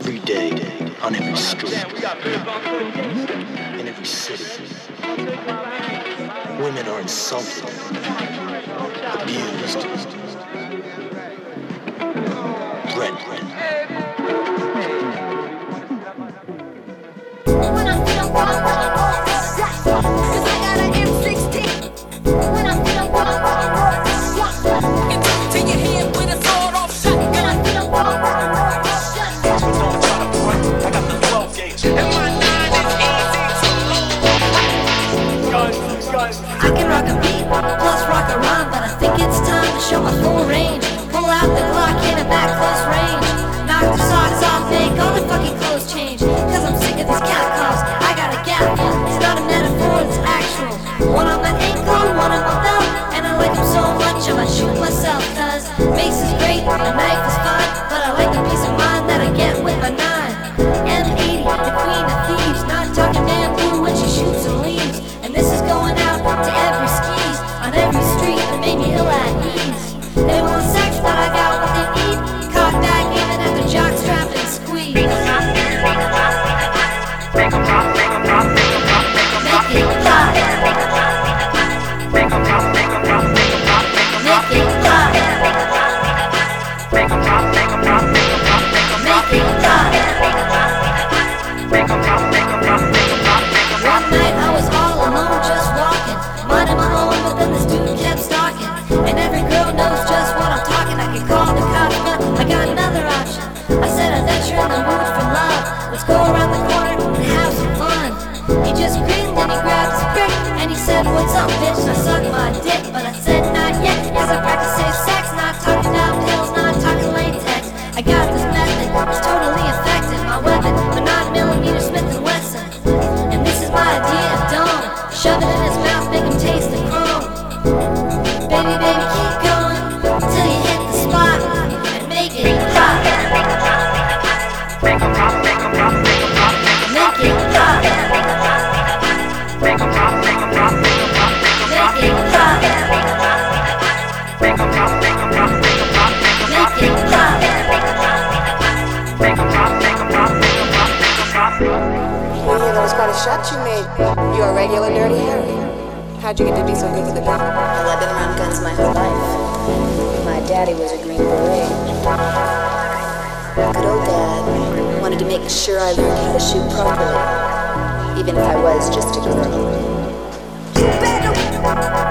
Every day, on every street, in every city, women are insulted, abused, threatened. When I feel wrong, cause I got an M16. When I feel wrong, to your head with a sword off shot. When I feel wrong, I got the 12 gauge. And my 9 is easy to load. Guns. I can rock a beat, plus rock a rhyme, but I think it's time to show my full range. Pull out the Glock, hit it back close range. Knock the socks off, make all the fucking clothes change. Cause I'm sick of these cat calls. I got a gap, it's not a metaphor, it's actual. One on my ankle, one on my belt, and I like them so much I might shoot myself. Cause mace is great, a knife is fine, but I like the peace of mind that I get with my 9. M80, the queen of thieves, not talking bamboo when she shoots and leaves. And this is going out to every skis, on every street that made me ill at ease. They want sex, but I got what they need. Cock back, aiming at the jock strap and squeeze. Make it pop. Make it pop. One night I was all alone, just walking, minding my own, but then this dude kept stalking. And every girl knows just what I'm talking. I could call the cops, but I got another option. I said, I bet you're in the mood for love. Let's go around the corner and have some fun. He just grinned and he grabbed his prick, and he said, what's up, bitch? I sucked my dick, but I said not yet, cause I practice safe sex. Not talking down pills, not talking latex. I got this method, it's totally effective. My weapon, a 9mm Smith & Wesson. And this is my idea of dome. Shove it in his mouth, make him taste the chrome. Baby, keep going till you hit the spot and make it pop. Make it pop. Make it pop. Make it pop. Make it pop. Well, yeah, that was quite a shot you made. You're a regular Dirty Harry. How'd you get to be so good with a gun? Well, I've been around guns my whole life. My daddy was a Green Beret. Good old dad wanted to make sure I learned how to shoot properly, even if I was just a girl.